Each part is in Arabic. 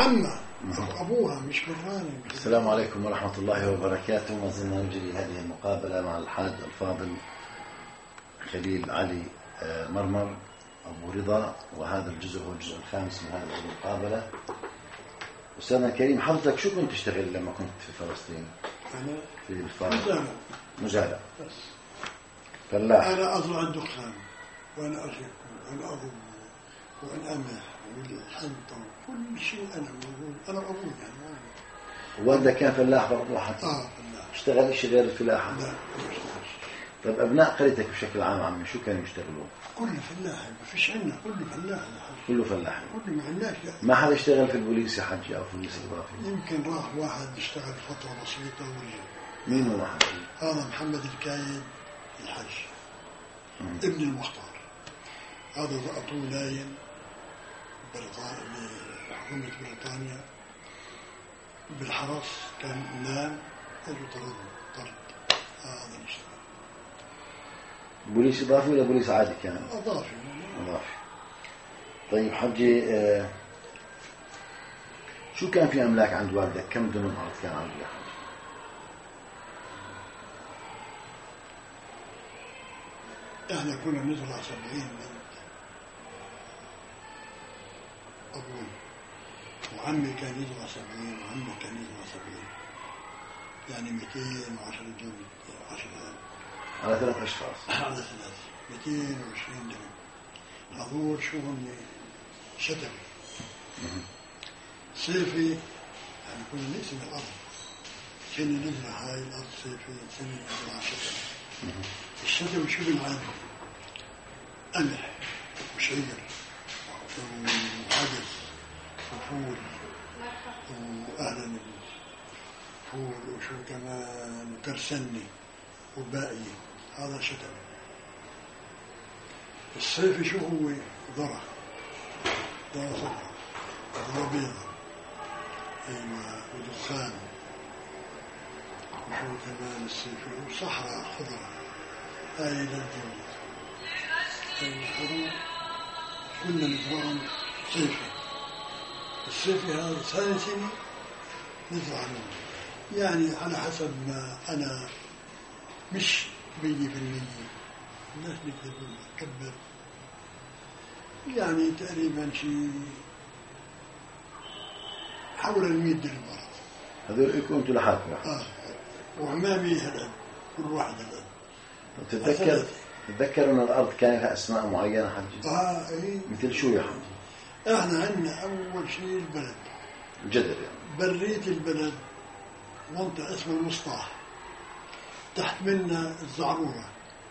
عمها أبوها مش براني. السلام عليكم ورحمة الله وبركاته. ما زلنا نجري هذه المقابلة مع الحاج الفاضل خليل علي مرمر أبو رضا، وهذا الجزء هو الجزء الخامس من هذه المقابلة. أستاذنا الكريم، حضرتك شو كنت تشتغل لما كنت في فلسطين؟ أنا في الفارق مزارع بس. فلاح. أنا أزرع الدخان وأنا أشك وأنا أضرب وأنا أمح والحنطة وكل شيء أنا موجود. أنا أبوي يعني. والدك كان فلاح برضه حتى؟ فلاح. اشتغل شيء غير الفلاحة؟ لا ما اشتغلش. طيب أبناء قريتك بشكل عام عمي شو كانوا يشتغلوا؟ كله فلاح، ما فيش عندنا كله فلاح. كله فلاح. كله ما عندناش. ما حدا اشتغل في البوليس يا حجي أو في البوليس الإضافي؟ يمكن راح واحد اشتغل فترة بسيطة ورجع. مين هو حجي؟ هذا محمد الكايد الحج ابن المختار. هذا ضغطوه نايم حكومة بريطانيا بالحرس، كان نام اجوا طرد. هذا اللي اشتغل. بوليس إضافي ولا بوليس عادي كان؟ إضافي. طيب حجي، شو كان في أملاك عند والدك؟ كم دنم أرض كان عنده يا حجي؟ احنا كنا نزرع 70 بنت. أبوي وعمي كان يزرع 70 وعمي كان يزرع 70، يعني 210 دنم 10,000 على 3 أشخاص. على 3 220 دنم. هذول شو هم شتوي صيفي، يعني كنا نقسم الأرض. سنة نزرع هاي الأرض صيفي، سنة نزرع شتوي. الشتوي شو بنعمل؟ قمح وشعير وعدس وفول وأهلا الفول وشو كمان وكرسني وباقي. هذا شتوي. الصيفي شو هو؟ ذرة صفرا، ذرة بيضة، أيوة، ودخان وشو كمان الصيفي وصحراء خضراء. هاي للجوز. الحروب كنا نزرعهم صيفي. الصيفي هذا ثاني سنة نزرع لهم، يعني على حسب ما أنا مش 100%. الناس بيكذبون كبر، يعني تقريبا شيء حول 100 دنم أرض. هذول إلكم أنتوا لحالكم؟ وعمامي هالقد، كل واحد هالقد. تتذكر أن الأرض كان لها أسماء معينة حجي؟ إيه. مثل شو يا حجي؟ إحنا عندنا أول شيء البلد الجدر، يعني برية البلد منطقة اسمها المصطاح، تحت منا الزعرورة،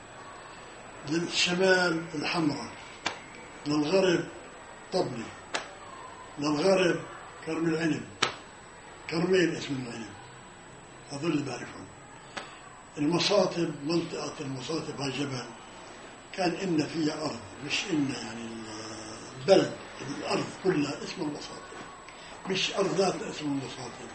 للشمال الحمراء، للغرب طبلي، للغرب كرم العنب، كرمين اسم العنب. هذول اللي بعرفهم. المصاطب، منطقة المصاطب هاي جبل، كان إن فيها أرض، مش إن يعني البلد، الأرض كلها اسم المصاطب، مش أرض ذاتها اسم المصاطب.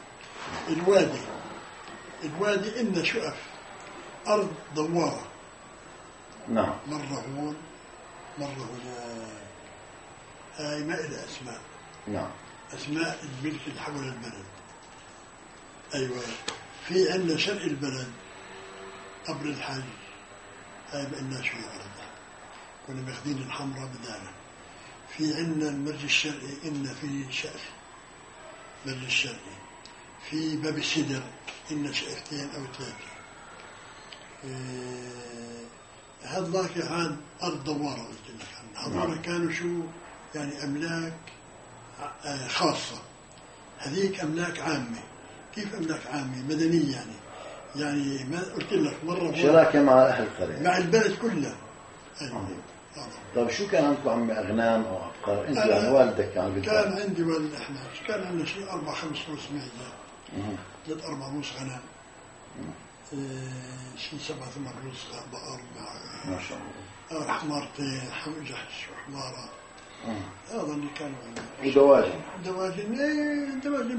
الوادي إن شقف أرض دوارة. نعم. مرة هون مرة هناك. هاي ما إلها أسماء. نعم. أسماء الملك اللي حول البلد. أيوة. في عندنا شرق البلد قبر الحاج، هاي بقلنا شوي أرض، كنا ماخذين الحمراء بدانا. في عندنا المرج الشرقي، إن في شقف مرج الشرقي. في باب السدر إن شقفتين أو 3. هذاك هاد أرض دوارة قلت لك. هذول كانوا شو يعني أملاك خاصة. هذيك أملاك عامة. كيف أملاك عامة؟ مدنية يعني ما قلت لك مرة شراكة مع أهل القرية، مع البلد كلها. طيب شو كان عندكم عم أغنام أو أبقار؟ أنت يعني والدك كان عندي والد، إحنا كان عندنا شيء 4-5 رؤوس معزة، 3-4 رؤوس غنم، شيء 7-8 رؤوس بقر، ما شاء الله، حمارتين، جحش وحمارة. هذا اللي كانوا عندنا. ودواجن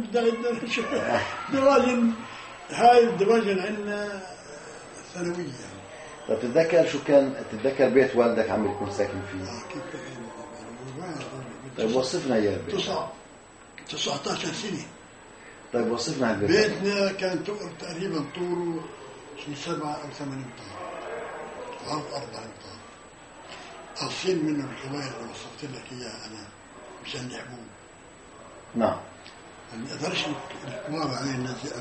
دواجن هاي الدواجن عندنا ثانوية. طيب تتذكر بيت والدك عم يكون ساكن فيه؟ كيف كان؟ طيب وصفنا اياه البيت. تصعب 19 سنة. طيب وصفنا هالبيت. بيتنا كان تقريبا طوله شي 7 أو 8 أمتار، عرض 4 أمتار. قاصين منه الكوارث اللي وصفت لك إياها أنا مشان يحبوه. نعم. ما نقدرش الكوارث هاي نلزقها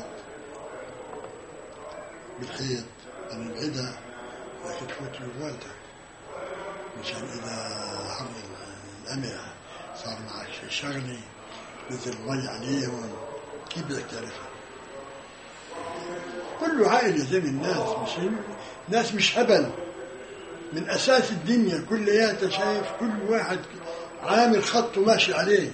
بالحيط أنا نبعدها لكن تفوت جواتها مشان إذا حر الأمعة صار معك شي شغلة نزل مي عليهم كيف بدك تعرفها؟ كله عائلة زي الناس، ناس مش هبل من أساس الدنيا كلياتها. شايف كل واحد عامل خط وماشي عليه.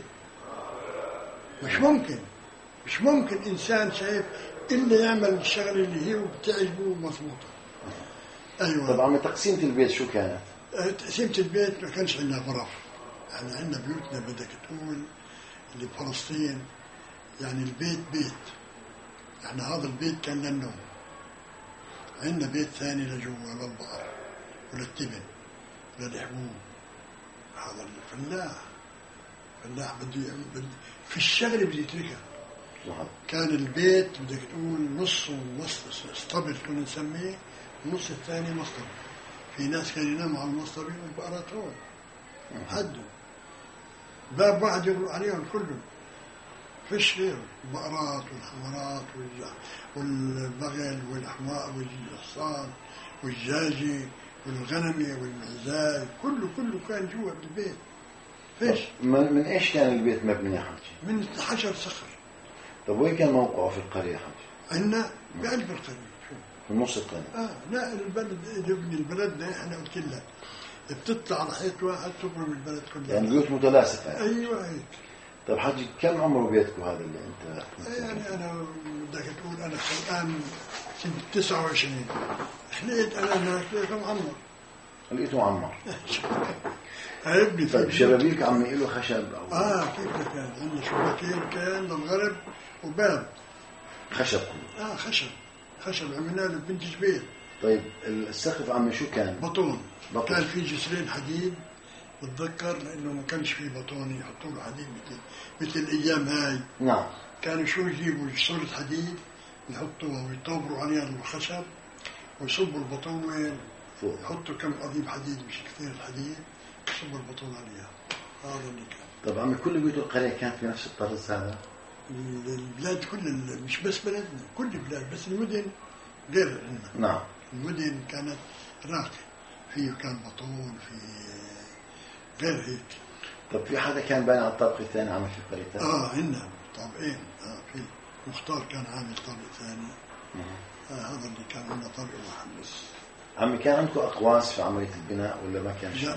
مش ممكن إنسان شايف إلا يعمل الشغلة اللي هي بتعجبه مضبوطة. أيوة. طبعا تقسيمة البيت شو كانت؟ تقسيمة البيت ما كانش عندنا غرف. احنا عندنا بيوتنا بدك تقول اللي بفلسطين يعني البيت بيت. احنا هذا البيت كان للنوم. عندنا بيت ثاني لجوا للبحر وللتبن وللحبوب. هذا الفلاح بده في الشغله بده يتركها. كان البيت بدك تقول نصه اسطبل كنا نسميه، النص الثاني مصطبة. في ناس كانوا يناموا على المصطبة والبقرات هون حدوا باب واحد يغلق عليهم كلهم، فيش غيره. البقرات والحمرات والبغل والحمار والحصان والدجاجة والغنمة والمعزاي كله كان جوا بالبيت. فيش. من ايش كان البيت مبني يا حاجي؟ من حجر صخر. طب وين كان موقعه في القرية يا حاجي؟ عندنا بقلب القرية. شو؟ في النص الثاني. لا البلد يبني البلد احنا قلت لك بتطلع على حيط واحد تبرم البلد كلها. يعني بيوت متلاصقة يعني. ايوه هيك. طيب حاجي كم عمره بيتكم هذا اللي انت؟ يعني انا بدك تقول انا الان سنة 29 حليت انا هناك كم عمر؟ لقيته معمر. ابني. طيب شبابيك عمي له خشب او كيف كان عندنا شباكين كان للغرب وباب خشب كله. خشب عملنا له بنتج بيت. طيب السقف عمي شو كان؟ بطون. كان في جسرين حديد بتذكر لانه ما كانش في بطون يحطوا له حديد مثل الايام هاي. نعم. كانوا شو يجيبوا صورة حديد يحطوها ويطبروا عليها الخشب ويصبوا البطون وين؟ فوق. يحطوا كم قضيب حديد مش كثير الحديد يصبوا البطون عليها. هذا اللي كان. طب عمي كل بيوت القرية كانت في نفس الطرز هذا؟ البلاد مش بس بلدنا كل البلاد بس المدن غير عندنا. نعم. المدن كانت راقية فيه كان بطون في غير هيك. طب في حدا كان باين على الطابق الثاني عامل في القرية الثانية؟ عندنا طابقين. في مختار كان عامل طابق ثاني. هذا اللي كان عندنا طابق واحد بس. عمي كان عندكم أقواس في عملية البناء ولا ما كان شيء؟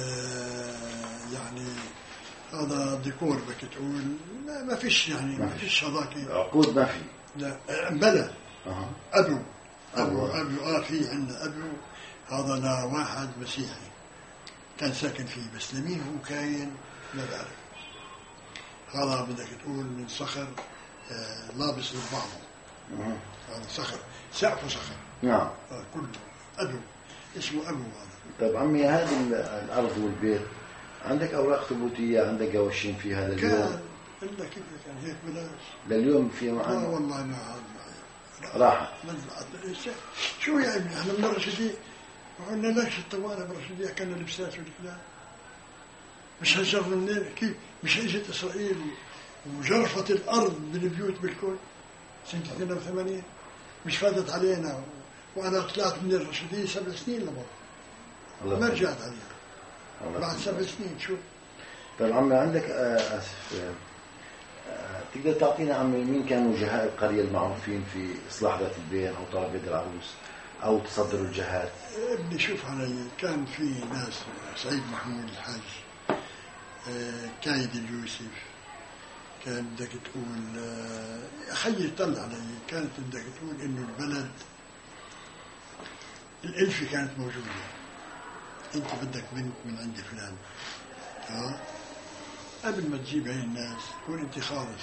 يعني هذا ديكور بدك تقول ما فيش يعني ما فيش هذاك عقود ما في. لا بلى. أبو في عندنا أبو هذا لا واحد مسيحي كان ساكن فيه بس لمين هو كاين ما بعرف. هذا بدك تقول من صخر لابس لبعضه. هذا صخر سقفه صخر. نعم. كله أبو اسمه أبو هذا. طيب عمي هذه الأرض والبيت عندك أوراق ثبوتية عندك قواشين في هذا اليوم؟ كان إلا كيف كان هيك بلاش. لليوم في معنا؟ والله ما راحة. شو يا ابني احنا من الرشيدية وقلنا ليش الطوالة بالرشيدية كان لبسات والكلام مش هجرنا منين كيف مش اجت اسرائيل وجرفت الارض بالبيوت بالكل سنة 82 مش فاتت علينا وانا طلعت من الرشيدية 7 سنين لبرا ما رجعت عليها بعد 7 سنين. شو طيب عمي عندك تقدر تعطينا عمي مين كانوا وجهاء القرية المعروفين في إصلاح ذات البين أو طلب يد العروس أو تصدر الجهات؟ ابني شوف علي كان في ناس سعيد محمود الحاج كايد اليوسف كان بدك تقول حي طلع علي كانت بدك تقول إنه البلد الألفة كانت موجودة. أنت بدك بنت من عند فلان قبل ما تجيب هاي الناس تكون انت خالص.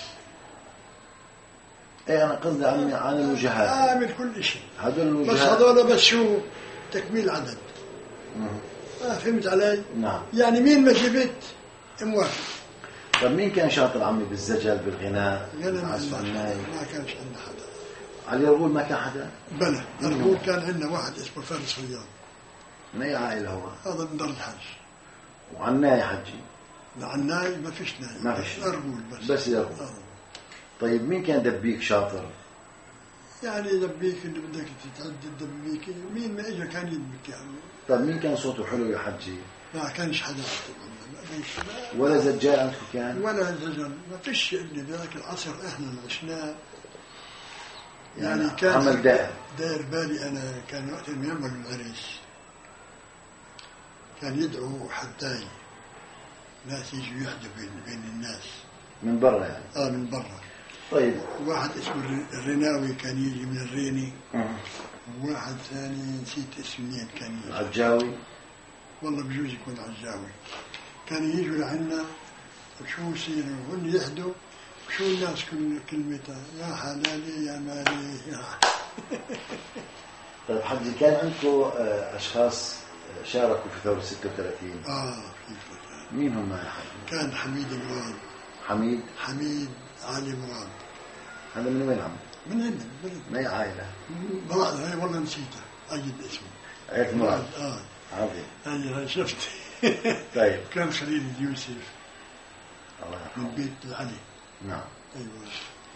ايه انا قصدي عن الوجهات. اعمل كل شيء. هذول الوجهات. بس هذول بس شو تكميل عدد. فهمت علي؟ نعم. يعني مين ما جبت موافق. طب مين كان شاطر عمي بالزجل بالغناء عزف على الناي؟ ما كانش عندنا حدا. على اليرغول ما كان حدا؟ بلى اليرغول كان عندنا واحد اسمه فارس خياط. من أي عائلة هو؟ هذا من دار الحج. وعلى الناي حجي؟ لا على الناي ما فيش ناي، ما فيش اليرغول بس يرغول. طيب مين كان دبيك شاطر؟ يعني دبيك اللي بدك تتعدد دبيك، مين ما اجى كان يدبك يعني. طيب مين كان صوته حلو يا حجي؟ ما كانش حدا ولا زجال عندكم كان؟ ولا زجل، ما فيش اللي بذاك العصر احنا عشناه. يعني كان عمل داير بالي انا، كان وقت ما يعمل العريس كان يدعو حداي ناس يجوا يحدوا بين الناس من برا يعني؟ من برا. طيب واحد اسمه الرناوي كان يجي من الريني. وواحد ثاني نسيت اسمين كان يجي. عجاوي؟ والله بجوز يكون عجاوي. كانوا يجوا لعنا وشو يصير هن يحدوا، شو الناس كلمتها يا حلالي يا مالي يا طيب حجي كان عندكم أشخاص شاركوا في ثورة 36؟ في مين هم يا حجي؟ كان حميد مراد. حميد علي مراد. هذا من وين عم؟ من عندنا ما هي عائلة؟ مراد هاي والله نسيته، أجد اسمه. عائلة مراد. عظيم. هاي شفت. طيب. كان خليل يوسف. الله يرحمه. من بيت علي. نعم. أيوة.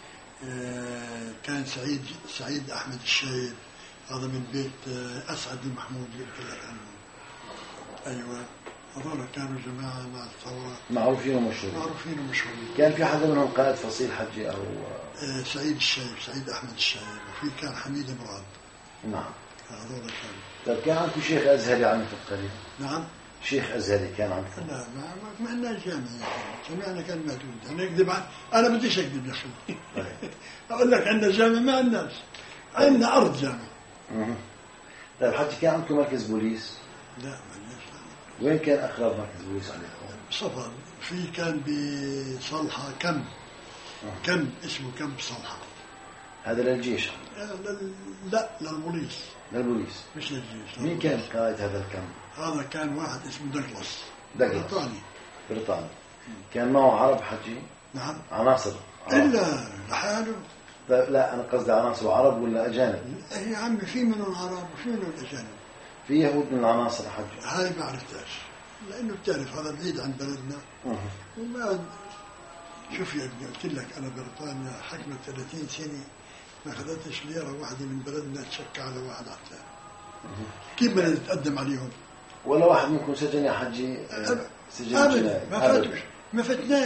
كان سعيد أحمد الشايب، هذا من بيت أسعد المحمود اللي قلت لك عنه. أيوة. هذول كانوا جماعة مع الثورة معروفين ومشهورين. كان في حدا منهم قائد فصيل حجي أو سعيد الشايب، سعيد أحمد الشايب، وفي كان حميد مراد. نعم. هذول كانوا. طيب كان عندكم شيخ أزهري عندكم في القرية؟ نعم. شيخ أزهري كان عندكم؟ لا ما عندنا جامعنا كان محدود. أنا أكذب أنا بديش أكذب يا أخي. أقول لك عندنا جامعة ما عندناش، عندنا أرض جامعة. طيب حجي كان عندكم مركز بوليس؟ لا ما عندناش. وين كان أقرب مركز بوليس عليكم؟ صفر. في كان بصلحة كم اسمه كم بصلحة. هذا للجيش؟ لا للبوليس. مش للجيش. مين كان قائد هذا الكم؟ هذا كان واحد اسمه دوغلاس. بريطاني. كان معه عرب حجي؟ نعم. عناصر عرب. إلا لحاله. لا أنا قصدي عناصر عرب ولا أجانب؟ يا عمي في منهم عرب وفي منهم أجانب. في يهود من العناصر حجي؟ هاي ما عرفتهاش، لأنه بتعرف هذا بعيد عن بلدنا. وما شوف يا ابني، قلت لك أنا بريطانيا حكمت 30 سنة ما أخذتش ليرة واحدة من بلدنا تشكى على واحد على الثاني. كيف بدنا نتقدم عليهم؟ ولا واحد منكم سجن يا حجي؟ سجن أبدا ما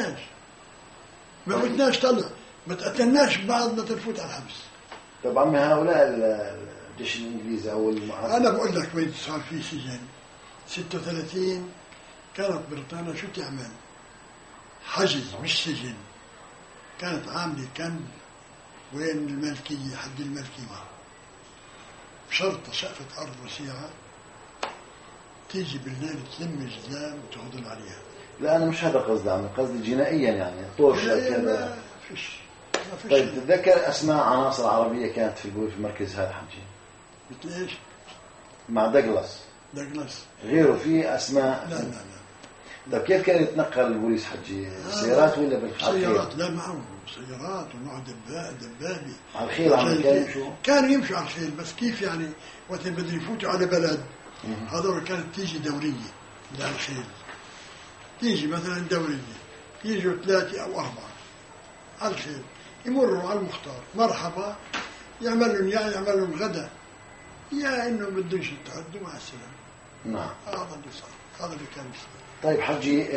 فتناش طلع، ما تقتلناش بعض ما تنفوت على الحبس. طب عمي هؤلاء الجيش الإنجليزي أو المعارضة، أنا بقول لك وين صار في سجن 36 كانت بريطانيا شو تعمل؟ حجز مش سجن، كانت عاملة كان وين الملكية حق الملكية بشرطة شقفة أرض وسيعة تيجي بالليل تلم الزلام وتهضم عليها. لا أنا مش هذا قصدي عمي، قصدي جنائيا يعني طوش كذا. ما فيش. طيب تتذكر أسماء عناصر عربية كانت في المركز هذا حجي؟ مثل إيش؟ مع دوغلاس غيره في أسماء؟ لا. طيب كيف كان يتنقل البوليس حجي؟ سيارات ولا بالخيل؟ سيارات. لا معهم سيارات ومعه دبابي على الخيل. كانوا يمشوا على الخيل، بس كيف يعني وقت بدهم يفوتوا على بلد هذول كانت تيجي دورية على الخيل، تيجي مثلا دورية يجوا 3 أو 4 على الخيل يمروا على المختار مرحبا، يعمل لهم غدا يا إنه بدوش يتعدوا مع السلامة. نعم. هذا اللي صار، هذا اللي كان يصير. طيب حجي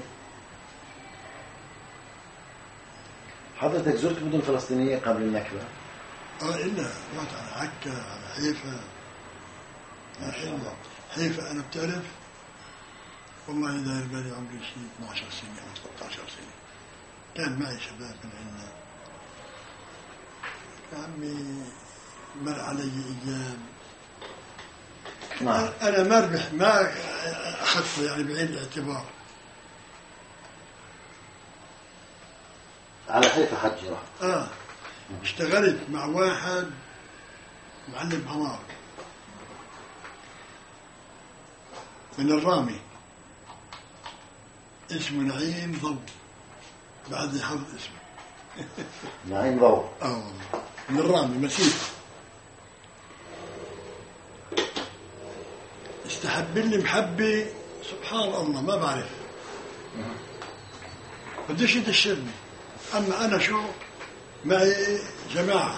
حضرتك زرت مدن فلسطينية قبل النكبة؟ إلا رحت على عكا، على حيفا. حيفا أنا بتعرف والله داير بالي عمري شيء 12 سنة أو 13 سنة، كان معي شباب من عندنا. عمي مر علي أيام. نعم. أنا ما أخذت يعني بعين الاعتبار. على حيفا حجي رحت؟ اشتغلت مع واحد معلم عمار من الرامي اسمه نعيم ضو. بعد حفظ اسمه. نعيم ضوء. والله من الرامي مسيح. استحب لي محبة سبحان الله ما بعرف، بديش يدشرني. أما أنا شو معي جماعة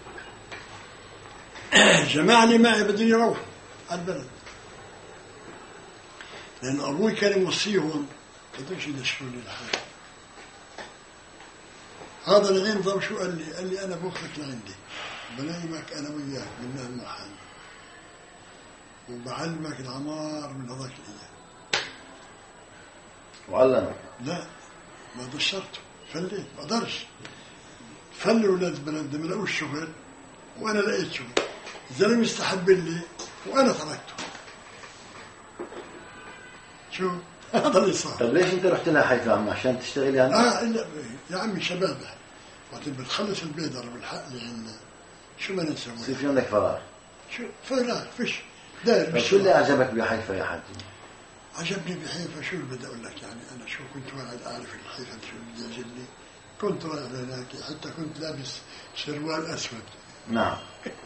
جماعة اللي معي بدي يروح على البلد، لأن أبوي كان يوصيهم بديش يدشروني لحالي. هذا العين ضم شو قال لي أنا بوخك لعندي بنيمك أنا وياك من هالمحل وبعلمك العمار من هذاك الأيام. وعلمك؟ لا ما دشرته، فليت ما قدرش. فل ولاد البلد ما لقوش شغل وأنا لقيت شغل. الزلمة استحب لي وأنا تركته. شو هذا اللي صار. طيب ليش أنت رحت لها حيفا عم عشان تشتغل يعني؟ إلا يا عمي شبابه وقت بتخلص البيدر بالحق اللي عندنا شو ما نسوي. يصير في عندك فراغ. شو فراغ فيش داير. شو اللي أعجبك بحيفا يا حاج؟ عجبني بحيفا شو اللي بدي أقول لك يعني أنا شو كنت واحد أعرف الحيفا شو بدي يعجبني. كنت رايح هناك حتى كنت لابس سروال أسود. نعم.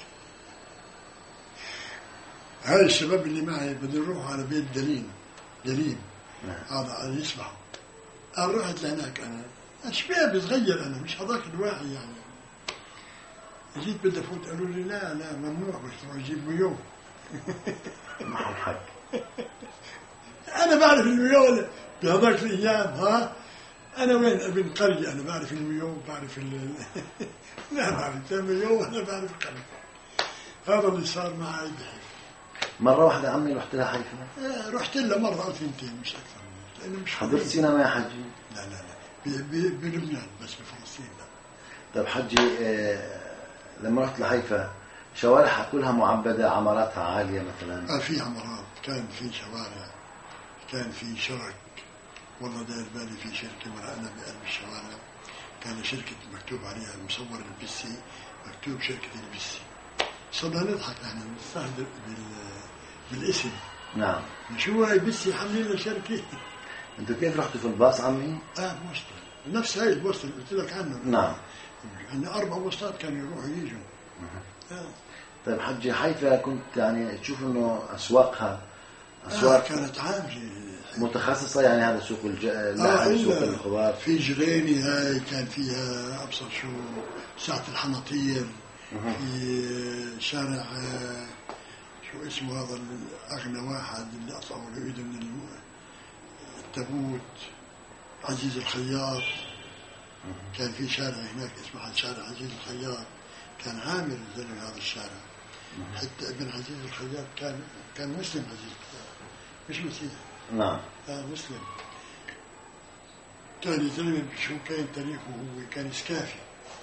هاي الشباب اللي معي بدي نروح على بيت دليم هذا على يسمعوا. أنا رحت لهناك أنا شباب صغير أنا مش هذاك الواعي يعني. جيت بدي أفوت قالوا لي لا ممنوع بس تروح تجيب ميو. معه حق. أنا بعرف الميو بهذاك الأيام ها. أنا وين ابن قرية أنا بعرف الميو بعرف لا بعرف الميو أنا بعرف القرية. هذا اللي صار معي بحيفا. مرة واحدة عمي رحت لها حيفا؟ رحت لها مرة أو ثنتين مش أكثر من لأنه مش حضرت سينما يا حجي؟ لا بلبنان بس بفلسطين لا. طيب حجي لما رحت لحيفا شوارعها كلها معبدة عماراتها عالية مثلا؟ في عمارات كان في شوارع كان في شرك والله داير بالي في شركة مرقنا بقلب الشوارع كان شركة مكتوب عليها مصور البسي مكتوب شركة البسي. صرنا نضحك احنا نستهدف بالاسم. نعم. شو هاي بسي حاملين لنا شركة. انتوا كيف رحتوا في الباص عمي؟ بوسطة نفس هاي البوسطة اللي قلت لك عنه. نعم. عندنا 4 بوسطات كانوا يروحوا يجوا. طيب حجي حيفا كنت يعني تشوف انه اسواقها اسواق كانت عامة متخصصة يعني هذا سوق اللحم سوق الخضار. في جريني هاي كان فيها أبصر شو ساعة الحناطير. في شارع شو اسمه هذا الأغنى واحد اللي أطلعوا له إيده من التابوت عزيز الخياط. كان في شارع هناك اسمه شارع عزيز الخياط كان عامر الزلمة هذا الشارع. حتى ابن عزيز الخياط كان مسلم عزيز الخياط مش مسيحي. نعم. مسلم. كان زلمة شو كان تاريخه هو كان سكافي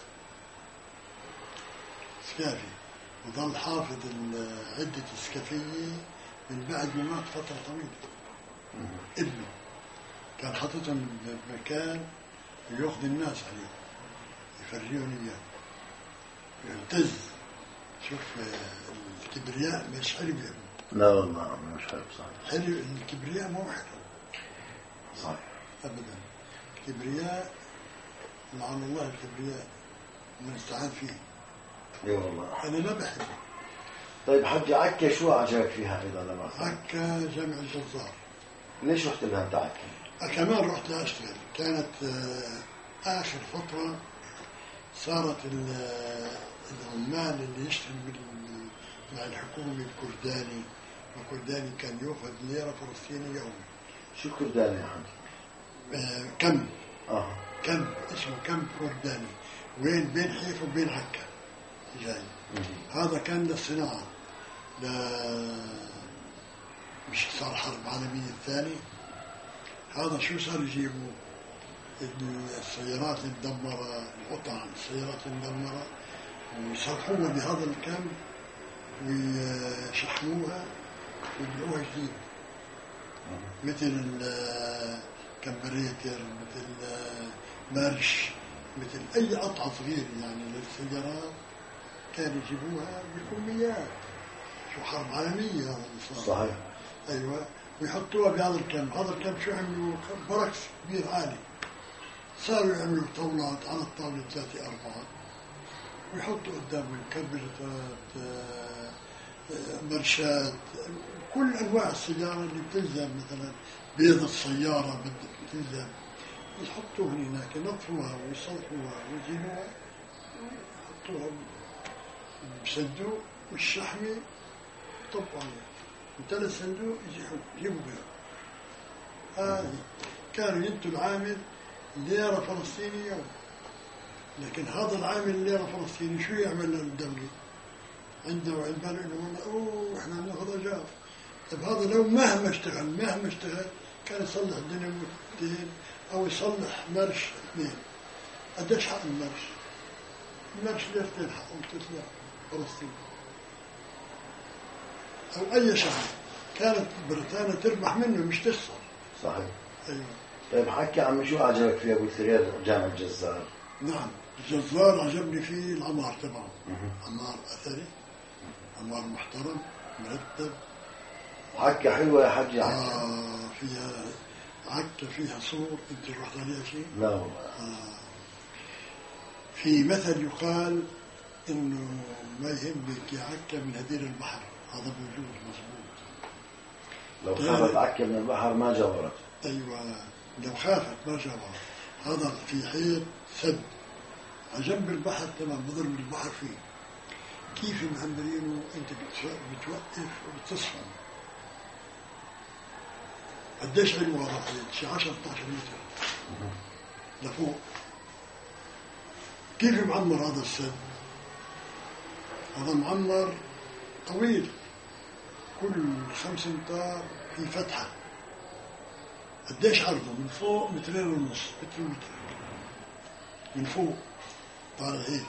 وظل حافظ عدة السكافية من بعد ما مات فترة طويلة. ابنه كان حاططهم بمكان ويأخذ الناس عليه يفرجون إياه يمتز. شوف الكبرياء مش حلو يا ابني. لا والله مش حلو صحيح. حلو الكبرياء مو حلو صحيح أبدا. الكبرياء لعن الله الكبرياء نستعان فيه. اي والله أنا لا بحبه. طيب حجي عكا شو عجبك فيها إذا لما عكا جامع الجزار. ليش رحت لها أنت عكا؟ كمان رحت أشتغل. كانت آخر فترة صارت العمال اللي يشتغل مع الحكومة الكرداني والكرداني كان يأخذ ليرة فلسطينية يومي. شو كرداني يا حجي؟ كم كم اسمه كم كرداني وين بين حيفا وبين عكا جاي. هذا كان للصناعة مش صار حرب عالمية الثانية. هذا شو صار يجيبوا السيارات المدمرة القطع السيارات المدمرة ويصلحوها بهذا الكم ويشحنوها ويبيعوها جديد مثل الكمبريتر مثل مارش مثل أي قطعة صغيرة يعني للسيارات كانوا يجيبوها بالكميات. شو حرب عالمية هذا اللي صار. صحيح. أيوة ويحطوها بهذا الكم. هذا الكم شو عملوا بركس كبير عالي صاروا يعملوا طاولات على الطاولة 3-4 ويحطوا قدامهم كبريتات، مرشات، كل أنواع السيارة اللي بتلزم، مثلا بيض السيارة بتلزم، يحطوها هناك، ينظفوها ويصلحوها ويزينوها ويحطوها بصندوق والشحمة يطبقوا عليها، امتلأ الصندوق يجيبوا بيها. كانوا ينتوا العامل ليرة فلسطيني يوم، لكن هذا العامل الليرة فلسطيني شو يعمل للدولة؟ عنده وعند باله انه والله اوه احنا بناخذ اجار. طيب هذا لو مهما اشتغل كان يصلح ديناميتين او يصلح مرش 2. قديش حق المرش؟ المرش ليرتين حقهم تطلع فلسطين او اي شغله، كانت بريطانيا تربح منه مش تخسر. صحيح. ايوه. طيب حكي عمي شو عجبك فيه قلت غير جامع الجزار؟ نعم الجزار عجبني فيه العمار تبعه، عمار اثري، عمار محترم مرتب. عكة حلوة يا حجي. فيها عكة، فيها صور. انت رحت عليها شيء؟ لا والله. في مثل يقال انه ما يهمك يا عكة من هدير البحر، هذا موجود مظبوط. لو خافت عكة من البحر ما جاورت. ايوه لو خافت ما جاورت. هذا في حيط سد على جنب البحر تمام، بظل البحر فيه. كيف معمرينه؟ انت بتوقف وبتصفن. قديش علمه هذا الحيط؟ شي 10-12 متر لفوق. كيف معمر هذا السد؟ هذا معمر طويل، كل 5 أمتار في فتحة. قديش عرضه؟ من فوق 2.5 متر من فوق طالع هيك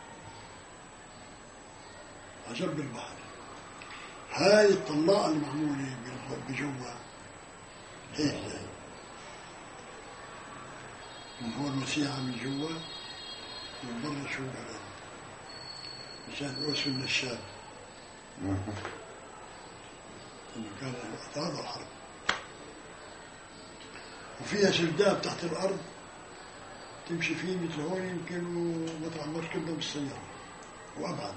على جنب البحر. هاي الطلاقة المعمولة بجوا هيك من هو المسيحة من جوا، من برا شو البلد، مشان أوسوا النشاب. إنه كان وقت هذا الحرب. وفيها سرداب تحت الأرض تمشي فيه مثل هون، يمكن ما تعمرش كله بالسيارة وأبعد.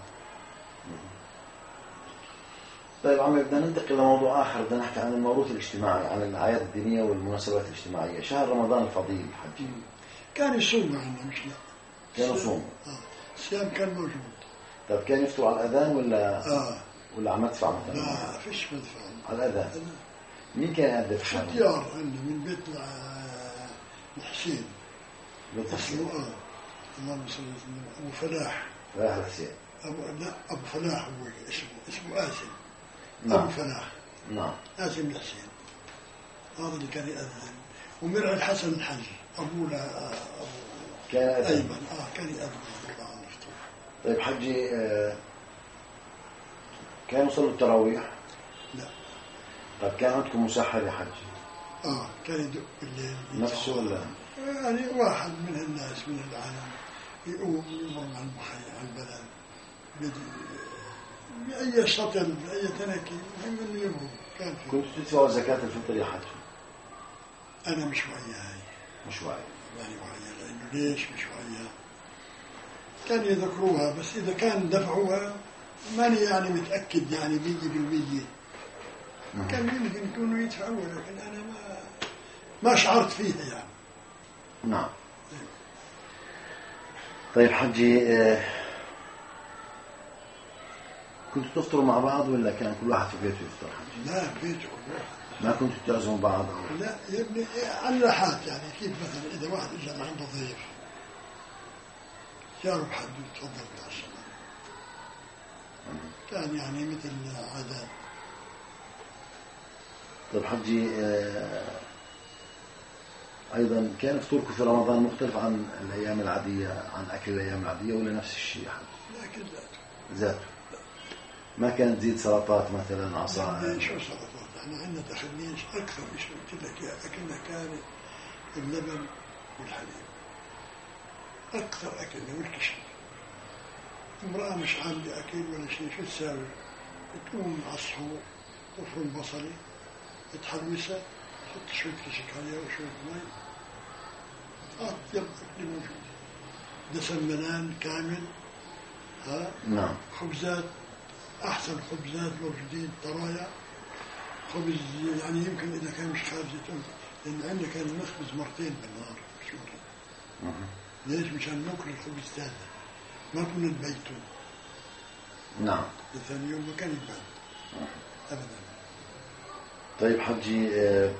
طيب عمي بدنا ننتقل لموضوع آخر، بدنا نحكي عن الموروث الاجتماعي، عن الأعياد الدينية والمناسبات الاجتماعية. شهر رمضان الفضيل حجي كان يصوم معنا، مش لا كان يصوم. الصيام كان موجود. طيب كان يفطر على الأذان ولا ولا على مدفع مثلا؟ لا فيش مدفع، على الأذان. مين كان يأذن؟ ختيار عندنا من بيت الحسين اسمه اللهم صل وسلم أبو فلاح. فلاح الحسين. أبو فلاح هو اسمه آسم. نعم. أبو فلاح. نعم. آسم الحسين هذا اللي كان يأذن. ومرعي الحسن الحج أبو كان يأذن. أيمن كان يأذن. طيب حجي كانوا يصلوا التراويح؟ لا. طيب كان عندكم مسحر يا حجي؟ كان يدق بالليل نفسه ولا؟ يعني واحد من الناس من العالم يقوم يمر مع المحيا على البلد بأي شطل بأي تنكي، المهم انه يمر. كان في. كنت تدفعوا زكاة الفطر يا حجي؟ أنا مش وعيها هاي. مش واعي. ماني وعيها. لأنه ليش مش وعيها؟ كان يذكروها بس إذا كان دفعوها ماني يعني متأكد يعني 100%. كان يمكن يكونوا يدفعوها، لكن أنا ما شعرت فيها يعني. نعم. طيب حجي كنتوا تفطروا مع بعض ولا كان كل واحد في بيته يفطر حجي؟ لا بيته كل واحد. ما كنتوا تعزموا بعض أو؟ لا يا ابني على راحات يعني. كيف مثلا إذا واحد إجا عنده ضيف جاره بحد يتفضل تعشى، كان يعني مثل عادات. طيب حجي أيضا كان فطوركم في رمضان مختلف عن الأيام العادية، عن أكل الأيام العادية ولا نفس الشيء حجي؟ لكن ذاته ما كانت تزيد سلطات مثلا عصائر؟ شو سلطات؟ احنا عندنا تخليش أكثر. مش قلت لك يا أكلنا كان اللبن والحليب أكثر أكلنا والكشري. امرأة مش عاملة أكل ولا شيء، شو تساوي؟ تقوم على الصحور تفرم بصلة تحمسها، تحط شوية كشك عليها وشوية مي أطيب أكل موجود، دسم منان كامل، ها نعم. خبزات، أحسن خبزات موجودين، طرايا خبز يعني يمكن إذا كان مش خارج زيتون، لأن عندنا كان نخبز مرتين بالنهار مش مرة. ليش؟ مشان ناكل الخبز تازة، ما كنا نبيته. نعم. ثاني يوم ما كان يبان أبدا. طيب حجي،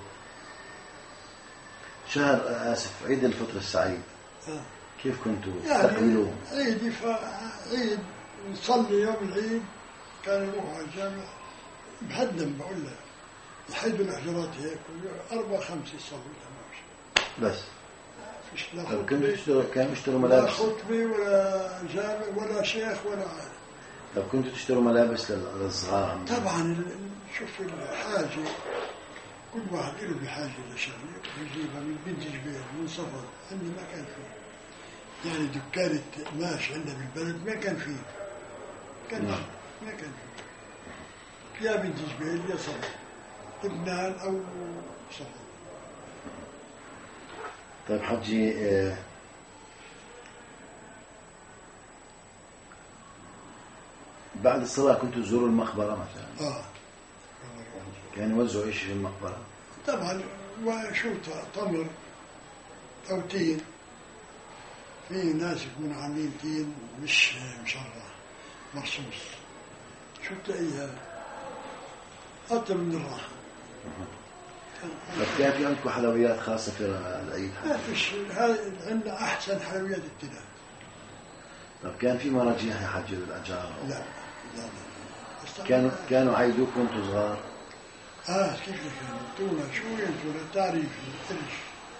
شهر آسف عيد الفطر السعيد كيف كنتوا تستقبلوه؟ يعني عيد نصلي يوم العيد، كان يروحوا على الجامع مهدم، بقول لك يحيدوا الحجرات هيك 4-5 يصلوا بس. فيش لا خطبة، كانوا يشتروا لا ملابس، خطبة ولا جامع ولا شيخ ولا عالم. طب كنتوا تشتروا ملابس للصغار؟ طبعا شوف الحاجة، كل واحد له بحاجة لشغلة يجيبها من بنت جبيل من صفر. عندنا ما كان فيه يعني دكان ماشي عندنا بالبلد، ما كان فيه، ما كان فيه يا بنت جبيل يا صفر، لبنان أو صفر. طيب حجي، بعد الصلاة كنتوا تزوروا المقبرة مثلا؟ كانوا يوزعوا إيش في المقبرة؟ طبعا وشو تمر أو تين، في ناس يكونوا عاملين تين مش مشرع مرصوص، شو تلاقيها أطيب من الراحة. طب كان في عندكم حلويات خاصة في العيد؟ ما فيش، هاي عندنا أحسن حلويات التلال. طب كان في مراجيح يا حجي للأجار؟ لا لا. كانوا عيدوكم وانتم صغار؟ كيف كانوا تونا شو ينتونا تعريف القرش.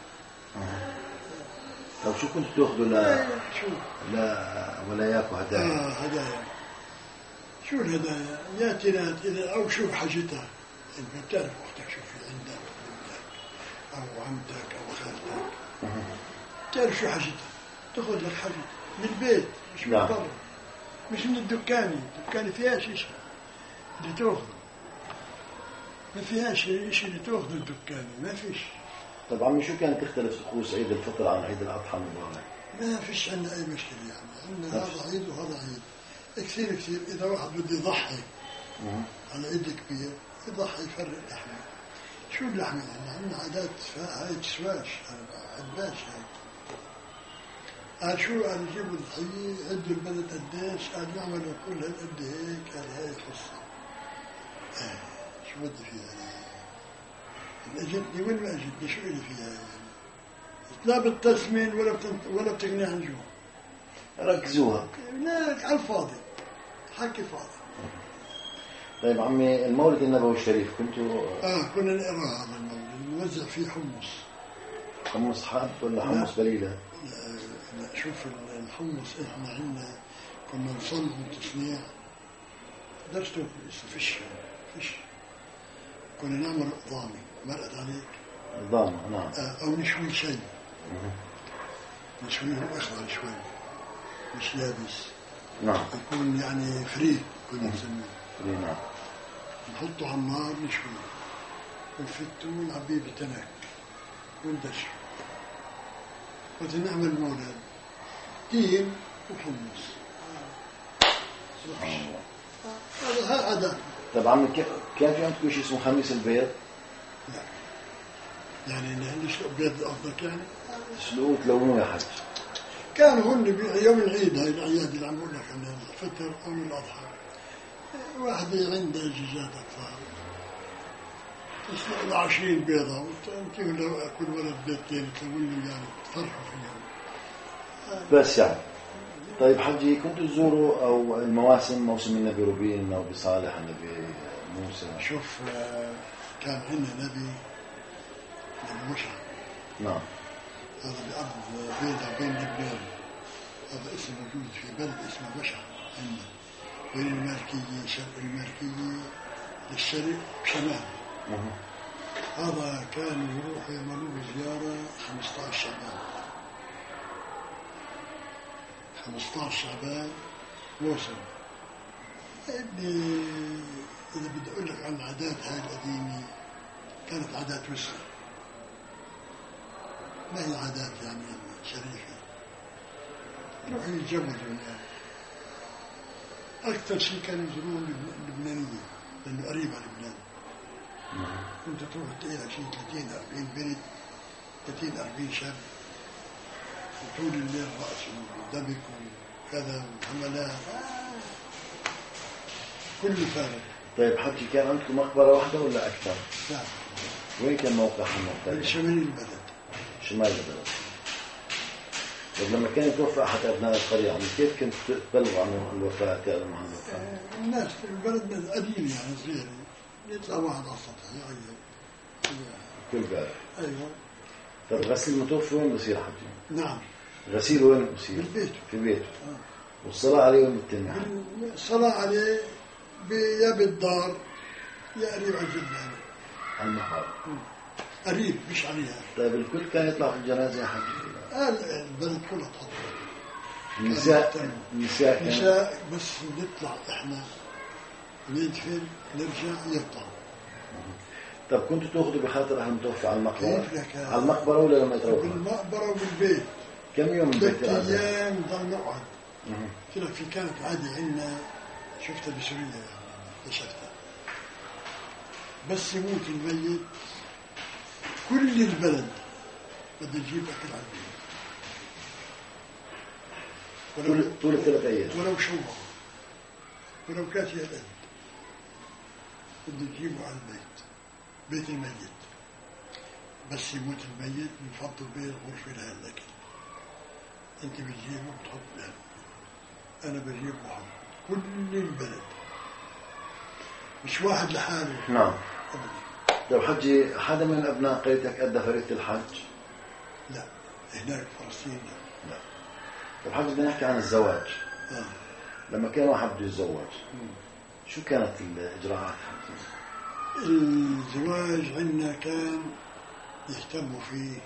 طب شو كنتوا تاخذوا لا ولاياكم هدايا؟ هدايا. شو الهدايا؟ يا تنات إذا أو شوف حاجتها، أنت بتعرف أختك شو في عندك أو عمتك أو خالتك، تعرف شو حاجتها، تأخذ لك حاجة من البيت مش من برا، مش من الدكان فيهاش شيء اللي تأخذ، ما فيهاش شيء اللي تأخذ الدكان، ما فيش. طب عمي، شو كانت تختلف طقوس عيد الفطر عن عيد الأضحى المبارك؟ ما فيش عندنا أي مشكلة يعني، عندنا هذا عيد وهذا عيد. كثير إذا واحد بده يضحي على عيد كبير يضحي يفرق لحمة. شو اللحمة يعني؟ عندنا عادات هاي تسواش عداش هاي. شو قال يجيبوا الضحية، عدوا البلد قديش، قال يعملوا كل هالقد هيك، قال هاي حصة. شو بدي فيها يعني؟ أجدني وين ما أجدني، شو اللي فيها يعني؟ لا بتسمن ولا بتغني عن جوع. ركزوها. لا على الفاضي، حكي فاضي. طيب عمي، المولد النبوي الشريف كنتوا؟ كنا نقرأ هذا المولد، نوزع فيه حمص حاب ولا حمص بليلة؟ لا شوف الحمص احنا عندنا كنا نصنع تصنيع، درسته فيش كنا نعمل ضامي، مرقت عليك ضامي؟ نعم. او نشوي شيء، نشويه اخضر شوي مش يابس. نعم. يكون يعني فري كنا نسميه فري. نعم. نحطه على النار نشويه ونفتوه ونعبيه بتنك وندش، وتنعمل مولد تين وحمص. هذا عادات. طب عمي، كان في عندكم شيء اسمه خميس البيض؟ لا يعني نسلق بيض قصدك يعني؟ سلقوه تلونوه يا حج؟ كانوا هن يوم العيد، هاي الأعياد اللي عم بقول لك عنها، الفطر أو الأضحى، واحد عنده دجاجات أطفال تسلق له 20 بيضة وتنتهي له كل ولد بيضتين تسوي يعني تفرحوا فيهم بس يعني. طيب حجي، كنتوا تزوروا أو المواسم، موسم النبي روبين، النبي صالح، النبي موسى؟ شوف، كان عندنا نبي مشع. نعم. هذا بأرض بيضة بين لبنان، هذا اسم موجود في بلد اسمه مشع عندنا بين المالكية، شرق المالكية للشرق بشمال. هذا كانوا يروحوا يعملوا زيارة 15 شعبان. 15 شعبان موسم. إذا بدي أقول لك عن العادات هاي القديمة، كانت عادات وسخة، ما هي عادات يعني شريفة يروحوا يتجوزوا. أكثر شيء كانوا يزورون اللبنانية لأنه قريب على لبنان. كنت تروح تلاقيها شيء 30-40 بنت، 30-40 شاب، وطول الليل رقص ودبك وكذا وحملات كله فارغ. طيب حكي، كان عندكم مقبرة واحدة ولا أكثر؟ لا. وين كان موقعها المقبرة؟ شمال البلد. شمال البلد. طيب لما كان يتوفى أحد أبناء القرية يعني كيف كنت تبلغوا عن الوفاة يا أم محمد؟ الناس في البلد قديم يعني صغير، يطلع واحد على السطح يعيط كل بارح. أيوه. طيب غسيل المتوفى وين بصير حكي؟ نعم. غسيل وين بصير؟ بالبيت. في بيته. والصلاة عليه وين بتتم؟ الصلاة عليه يا بالدار يا قريب على الجبل. على المحراب. قريب مش عليها. طيب الكل كان يطلع في الجنازة يا حكي؟ البلد كلها تحضر. نساء بس نطلع احنا ندفن نرجع يطلع. طب كنتوا تاخذوا بخاطر اهل المتوفى على المقبرة؟ كيف لك؟ على المقبرة ولا لما يتروحوا؟ بالمقبرة وبالبيت. كم يوم بالبيت؟ 3 أيام ضل نقعد. قلت لك في كانت عادة عندنا شفتها بسوريا يعني اكتشفتها. بس يموت الميت كل البلد بده يجيب أكل على البيت. طول 3 أيام. ولو شوه ولو كانت هي الأد بده يجيبه على البيت، بيت الميت. بس يموت الميت بنفضل بيه غرفة لها الأكل. أنت بتجيبه وتحط بيه، أنا بجيب واحد كل البلد، مش واحد لحاله. نعم. أبدا. لو حجي حدا من أبناء قريتك أدى فريضة الحج؟ لا، هناك فلسطين لا. طب حجي بدنا نحكي عن الزواج. لما كان واحد بده يتزوج شو كانت الإجراءات؟ الزواج عندنا كان يهتموا فيه،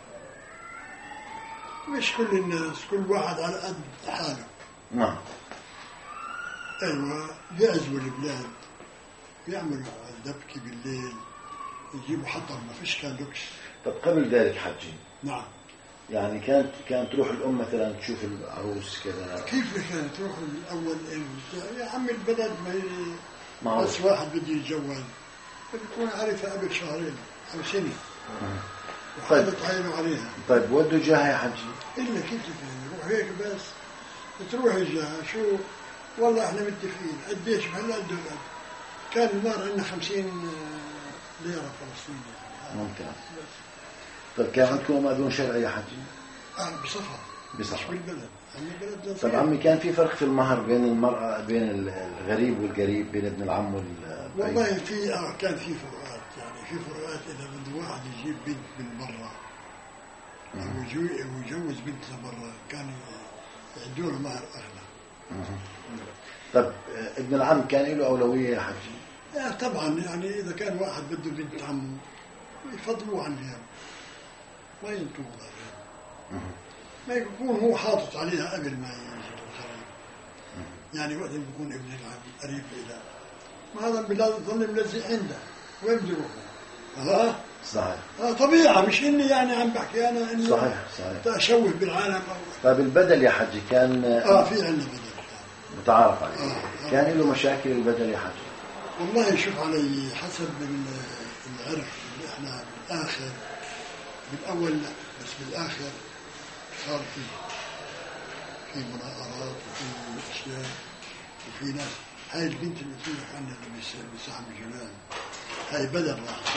مش كل الناس، كل واحد على قد حاله. نعم. أيوة، يعزوا البلاد، يعملوا دبكة بالليل، يجيبوا حطب، ما فيش كان لوكس. طب قبل ذلك حجي. نعم. يعني كانت تروح الأم مثلا تشوف العروس كذا؟ كيف كانت تروح الأول يا عم البلد ما هي بس واحد بده يتجوز بيكون عارفها قبل 2 شهر أو سنة. وحاطط عينه عليها. طيب ودوا جاها يا حجي؟ إلا كيف يعني روح هيك بس تروح جاها شو والله احنا متفقين قديش بهلا قد كان النار عندنا 50 ليرة فلسطينية يعني. ممتاز. طيب كان عندكم مأذون شرعي يا حجي؟ بصفر. بصفر. مش بالبلد. طب عمي كان في فرق في المهر بين المرأة بين الغريب والقريب، بين ابن العم والبعيد؟ والله في كان في فروقات، يعني في فروقات إذا بده واحد يجيب بنت من برا أو يجوز بنت لبرا كان يعدوا له مهر أغلى. طب ابن العم كان له أولوية يا حجي؟ طبعا، يعني إذا كان واحد بده بنت عمه يفضلوه عن غيره، ما ينطوه غيره، ما يكون هو حاطط عليها قبل ما ينزل الخراب. يعني وقت بيكون ابن العم قريب إلى ما هذا البلاد ظل ملزق عنده، وين بده يروح؟ صحيح. طبيعة، مش إني يعني عم بحكي أنا إني صحيح. أشوه بالعالم أو. طيب البدل يا حجي كان في عندنا بدل متعارف عليه. كان له مشاكل البدل يا حجي؟ والله شوف علي حسب العرف اللي احنا بالآخر، بالأول لا، بس بالآخر صار في مناقرات وفي أشياء وفي ناس. هاي البنت اللي قلت لك عنها اللي بسحب الجنان هاي بدل راح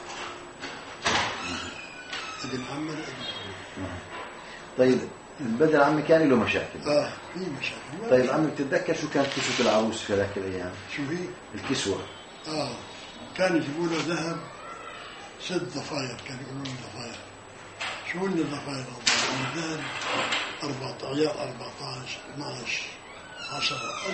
ابن عمر ابن. طيب البدل عمي كان له مشاكل؟ في مشاكل. طيب عمي بتتذكر شو كانت كسوة العروس في ذاك الأيام؟ شو هي؟ الكسوة. كانوا يجيبوا له ذهب 6 ضفاير، كانوا يقولون ضفاير. شو هن الضفاير؟ الذهب 14 12 10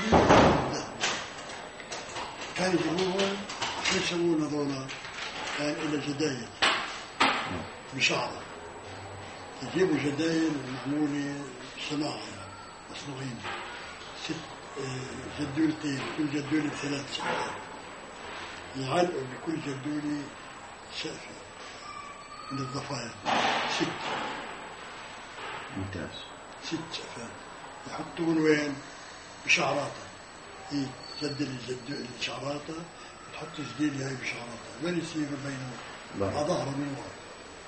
كانوا يجيبوهم. شو يسوون هذولا؟ كان إلى جدايل بشعره، يجيبوا جدايل معمولة صناعة مصنوعين، 6 جدولتين، كل جدولة 3 ساعات، يعلقوا بكل جدولة سقفة من الضفاير 6 ممتاز. 6 شفات يحطون وين؟ بشعراته. هي جدل الشعراته تحط جديد هاي بشعراته وين يصير بينهم على ظهره من ورا.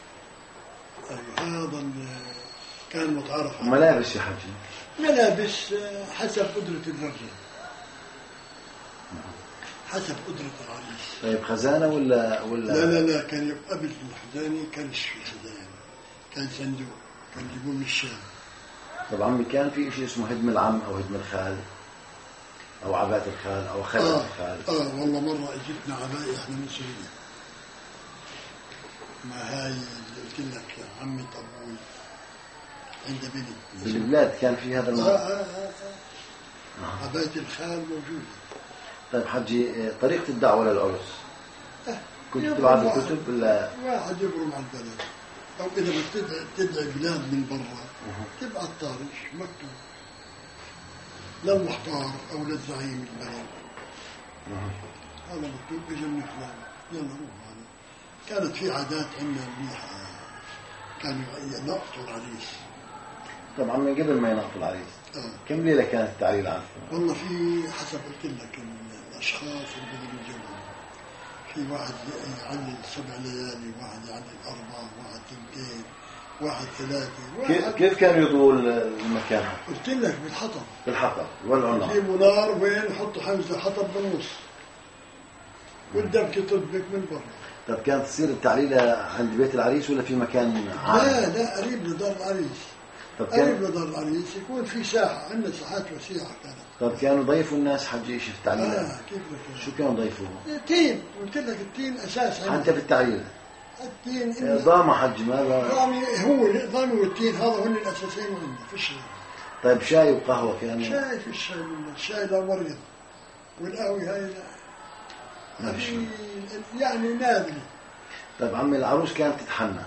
أيوة هذا كان متعارف عليه. ملابس يا حجي؟ ملابس حسب قدرة الرجل، حسب قدرة العريس. طيب خزانة ولا لا كان قبل الخزانة كانش في خزانة، كان صندوق كان يجيبوه من الشام. طب عمي كان في شيء اسمه هدم العم أو هدم الخال أو عباءة الخال أو خلة الخال؟ والله مرة اجتنا عباية احنا من سوريا، ما هاي اللي قلت لك عمي طبوي عند بني بالبلاد كان في هذا الموضوع. عباية الخال موجودة. طيب حجي طريقة الدعوة للعرس كنت تبعث الكتب ولا؟ واحد يبرم على البلد، أو إذا بتدعي بلاد من برا تبعث طارش مكتوب للمحتار أو للزعيم البلد. هذا مكتوب إجا من فلان يلا روح. هذا كانت في عادات عندنا منيحة، كانوا ينقطوا العريس. طب عمي قبل ما ينقطوا العريس كم ليلة كانت التعليل عنه؟ والله في حسب قلت لك الأشخاص اللي بدهم يتجوزوا، في واحد يعلل 7 ليالي، واحد يعلل 4، واحد 2، واحد 3. كيف كانوا يضووا المكان؟ قلت لك بالحطب. بالحطب يولعوا نار. يجيبوا نار وين يحطوا حمزة حطب بالنص والدبكة تدبك من برا. طب كانت تصير التعليلة عند بيت العريس ولا في مكان عام؟ لا قريب لدار العريس. قريب لدار العريس يكون في ساحة، عندنا ساحات وسيعة كانت. طب كانوا ضيفوا الناس حجي في التعليلة؟ كيف لك؟ شو كانوا ضيفوه؟ التين، قلت لك التين أساس. حتى في التعليلة؟ التين ضامة حجي ماذا؟ هو ضامة والتين هذا هن الأساسين عندنا في الشيء. طيب شاي وقهوة كانوا؟ شاي في الشاي منه، الشاي لا مريض والقهوة هاي لا. يعني نادرة. طيب عمي العروس كانت تتحنى؟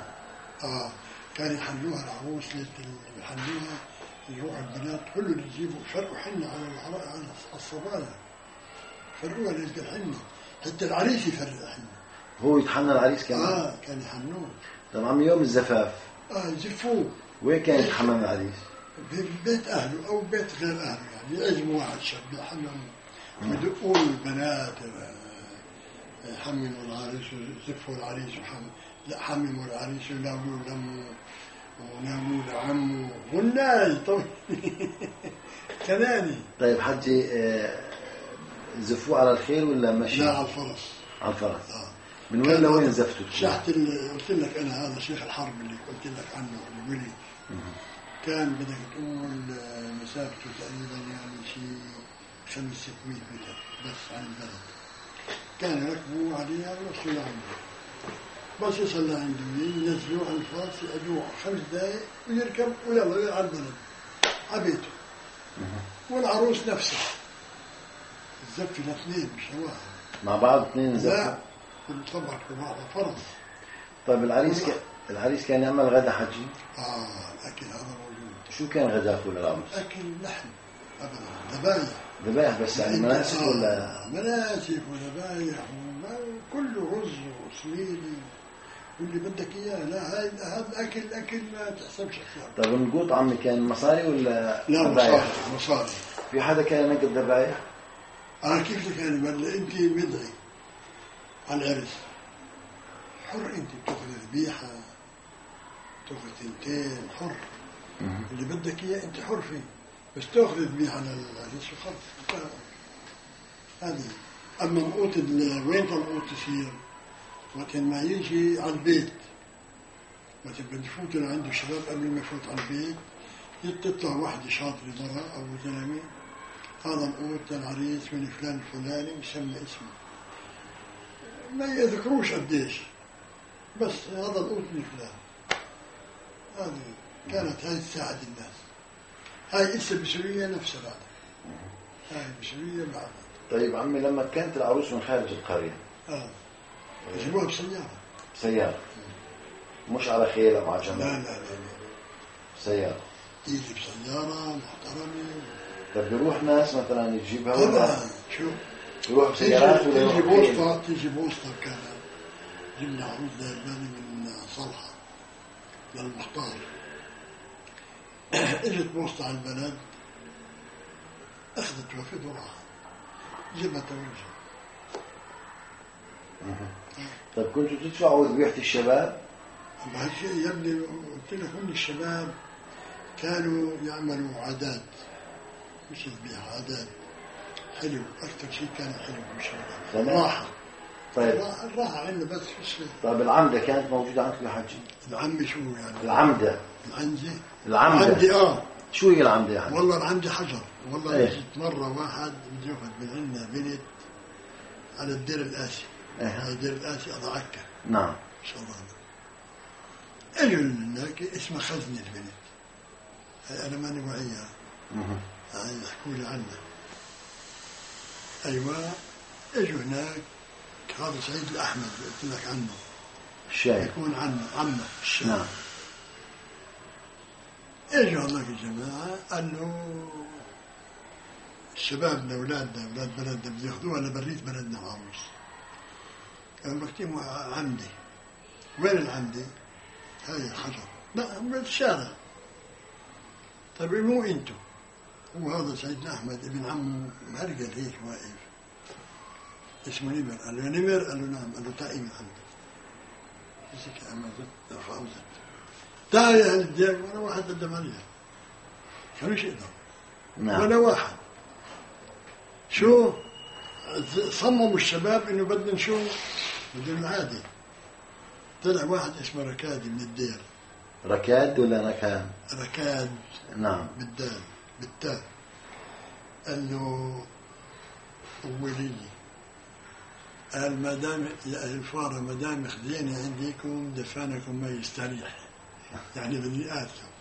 كان يحنوها العروس اللي يحنوها، يروح البنات كله اللي يجيبوا فرقوا حنة على الصبايا، فرقوها ليلة الحنة، حتى العريس يفرق حنة. هو يتحنى العريس كمان؟ كان يحنوه. طب عمي يوم الزفاف يزفوه. وين كان يتحمم العريس؟ ببيت أهله أو بيت غير أهله، يعني يعزموا واحد شاب يحمم ويدقوا البنات يحمموا العريس ويزفوا العريس حمموا العريس وناولوا لمه وناولوا لعمه والناي طيب كناني. طيب حجي زفوه على الخيل ولا مشي؟ لا على الفرس. على الفرس. من وين لوين زفتوا؟ شحت قلت لك أنا هذا شيخ الحرب اللي قلت لك عنه الولي كان بدك تقول مسافته تقريبا يعني شيء 500-600 متر بس عن البلد. كان يركبوا عليها ويوصلوا عنده، بس يصل عنده ينزلوا على الفرس يأجوه 5 دقايق ويركب ويلا على البلد عبيته. والعروس نفسها الزف الاثنين مش واحد مع بعض 2 زفوا؟ لا كل طبعا بعض فرس. طيب العريس كان يعمل غدا حجي؟ الأكل هذا موجود. شو كان غداكم للعروس؟ أكل لحم أبدا، ذبايح بس يعني مناسك ولا؟ مناسك وذبايح وكله رز وسميدي واللي بدك إياه. لا هذا الأكل ما تحسبش حساب. طيب النقوط عمي كان مصاري ولا؟ لا مصاري. في حدا كان ينقد ذبايح؟ كيف لك يعني بدل أنت بدعي على العرس حر، أنت بتأخذ ذبيحة تأخذ 2 حر اللي بدك إياه أنت حر فيه، بس تأخذ ذبيحة على العرس وخلص هذه. أما نقوط وين تنقوط تصير؟ وقت ما يجي على البيت، وقت بده يفوت عنده شباب قبل ما يفوت على البيت يطلع واحد شاطر برا أو زلمة، هذا نقوط للعريس من فلان الفلاني يسمى اسمه، ما يذكروش قديش، بس هذا نقوط من فلان. هذه كانت هاي تساعد الناس. هاي إسا بسوريا نفسها بعد، هاي بسوريا بعد. طيب عمي لما كانت العروس من خارج القرية يجيبوها بسيارة. سيارة مش على خيل أو على جمال؟ لا سيارة. يجي بسيارة محترمة. طب بيروح ناس مثلا يجيبها طبعا شو يروح بسيارات ولا تيجي بوسطة. كان جبنا عروض للباني من صلحة للمحتار، اجت بوسطة على البلد، اخذت وفد وراها، جبت ورجع. طيب كنتوا تدفعوا ذبيحة الشباب؟ بهالشيء يا ابني قلت لك هم الشباب كانوا يعملوا عادات، مش ذبيحة، عادات حلو، أكثر شيء كان حلو مش راحة. طيب الراحة عندنا بس مش. طيب العمدة كانت موجودة عندكم يا حجي؟ العمدة شو يعني؟ العمدة. العمدة شو هي العمدة يا حجي؟ والله العمدة حجر، والله ايه؟ جيت مرة واحد بده ياخذ من عندنا بنت على الدير الآسي. ايه؟ الدير الآسي أضع عكا. نعم. إن شاء الله. اجوا هناك اسمها خزنة البنت، هاي أنا ماني وعيها، هاي يحكوا لي عنها. أيوة اجوا هناك، هذا سعيد الأحمد قلت لك عنه، الشايب يكون عمه الشايب. نعم. اجوا هذاك الجماعة قال له شبابنا أولادنا أولاد بلدنا بده ياخذوها لبرية بلدنا عروس. قال مكتوب عمدي. وين العمدي؟ هاي الحجر. لا بالشارع. طيب مو انتو؟ هو هذا سيدنا أحمد ابن عمه مهرجل هيك واقف اسمه نمر. قال له نمر؟ قال له نعم. قال له تعي من عندك. مسك أمازت فأوزت. تعي يا أهل الدير. ولا واحد قدم عليها، كانوش يقدروا. نعم. ولا واحد. شو صمموا الشباب انه بدنا شو بدنا العادي. طلع واحد اسمه ركادي من الدير. ركاد ولا ركان؟ ركاد. نعم. بالدال بالتاء. قال له أولي، قال ما دام يا أهل الفارة ما دام خذيني عندكم دفانكم ما يستريح، يعني بدي آتوا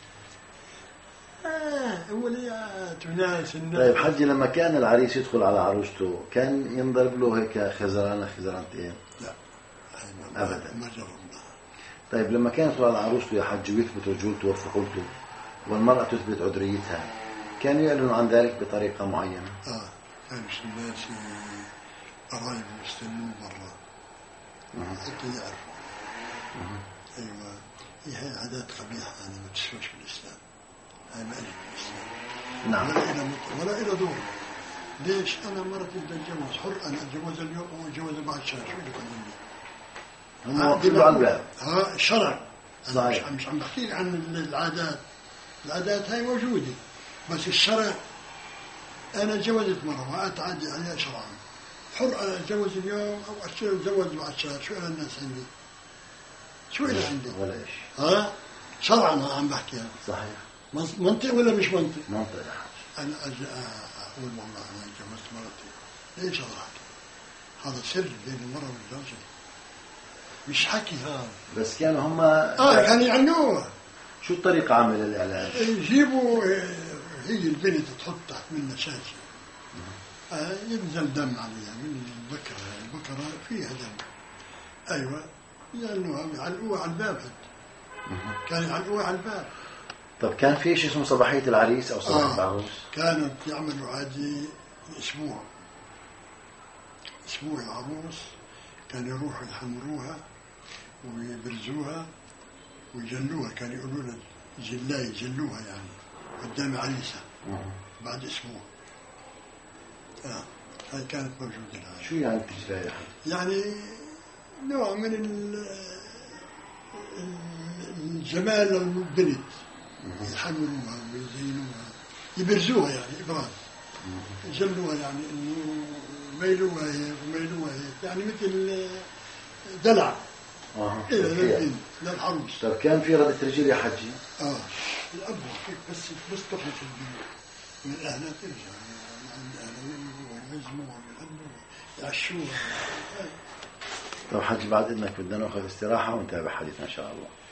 أوليات وناس الناس. طيب حجي لما كان العريس يدخل على عروسته كان ينضرب له هيك خزرانتين؟ لا أبدا ما جربنا. طيب لما كان يدخل على عروسته يا حجي ويثبت رجولته وفقولته والمرأة تثبت عذريتها كانوا يعلنوا عن ذلك بطريقة معينة؟ كانوا الناس قرايب يستنون برا حتى يعرفوا. أيوة هي عادات قبيحة أنا ما تسويش بالإسلام، هاي ما أجي بالإسلام. نعم. ولا إلى دور. ليش أنا مرتي بدي أتجوز حر، أنا أتجوز اليوم أو أتجوز بعد شهر، شو اللي يقدم لي؟ هم وقفوا على الباب. شرع. صحيح. مش عم بحكي عن العادات، العادات هاي موجودة بس الشرع. أنا جوزت مرة وأتعدي عليها شرعا، حر أنا أتجوز اليوم أو أتجوز بعد شهر، شو إلى الناس عندي؟ شو إلى عندي؟ ولا إيش. شرعا عم بحكيها. صحيح. منطق ولا مش منطق؟ منطق يا حاج. أنا أقول والله أنا جوزت مرتي، ليش أضحك؟ هذا سر بين المرأة والزوجة، مش حكي هذا. بس كانوا هم كانوا يعنوها. شو الطريقة عامل الإعلان؟ يجيبوا هي البنت تحط تحت منها شاشة، ينزل دم عليها من البكرة فيها دم. أيوة يعلقوها على الباب حتى. كان يعلقوها على الباب. طب كان في شيء اسمه صباحية العريس أو صباحية العروس؟ كانت يعملوا عادي أسبوع العروس كانوا يروحوا يحمروها ويبرزوها ويجلوها. كانوا يقولوا لنا جلاي جلوها يعني قدام عريسة بعد أسبوع. هاي كانت موجودة الآن. شو يعني التجلاي؟ يعني نوع من الجمال للبنت، يحملوها ويزينوها يبرزوها يعني إبراز. يجلوها يعني إنه ميلوها هيك وميلوها هيك، يعني مثل دلع للعروس. طب كان في ردة رجل يا حجي؟ الأب بس طفلة البنت من أهلها ترجع عند أهلها ويعزموها ويغنوا يعشوها. طب حجي بعد إذنك بدنا نأخذ استراحة ونتابع حديثنا إن شاء الله.